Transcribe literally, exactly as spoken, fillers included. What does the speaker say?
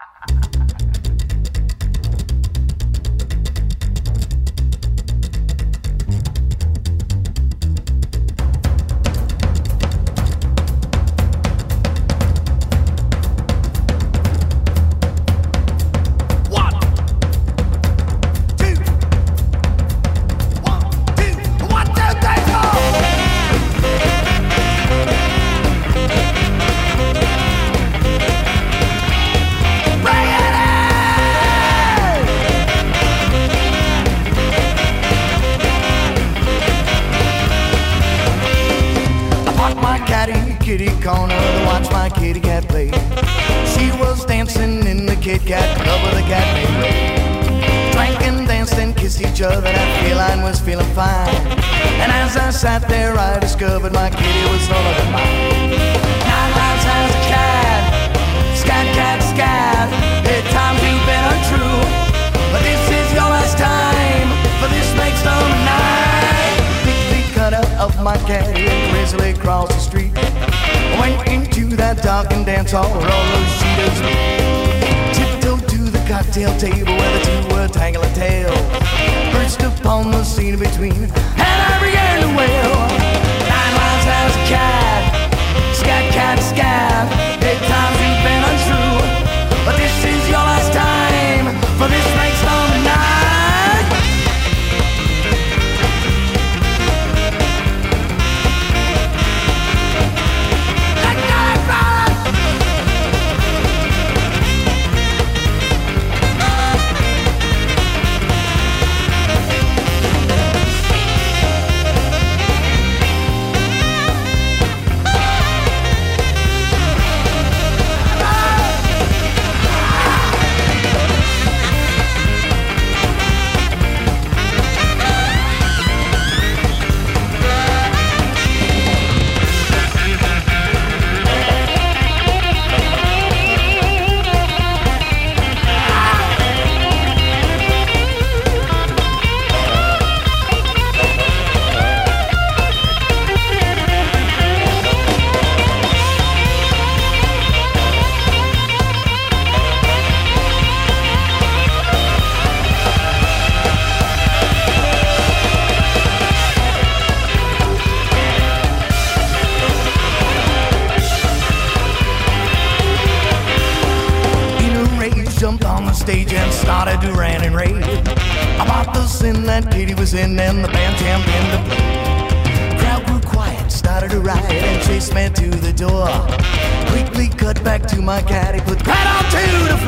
Kitty corner to watch my kitty cat play. She was dancing in the Kit Kat club with a cat named Ray. Drank and danced and kissed each other, that feline was feeling fine. And as I sat there I discovered my kitty was none of mine. Nine lives has a cat, scat, cat, scat. At times you've been untrue, but this is your last time, for this makes number nine. Big, big cutter of my cat and grizzly across the street. Went into that dark and dance hall where all those cheaters meet. Tiptoed to the cocktail table where the two were tangling tail. Burst upon the scene between, and I began to wail. Nine lives has a cat, scat, cat, scat. Eight times you've been untrue, but this is your last time, for this makes number nine. Jumped on the stage and started to rant and rave about the sin that Kitty was in, and the band jammed in to play. Crowd grew quiet, started to riot, and chased me to the door. Quickly cut back to my cat, he put right on to the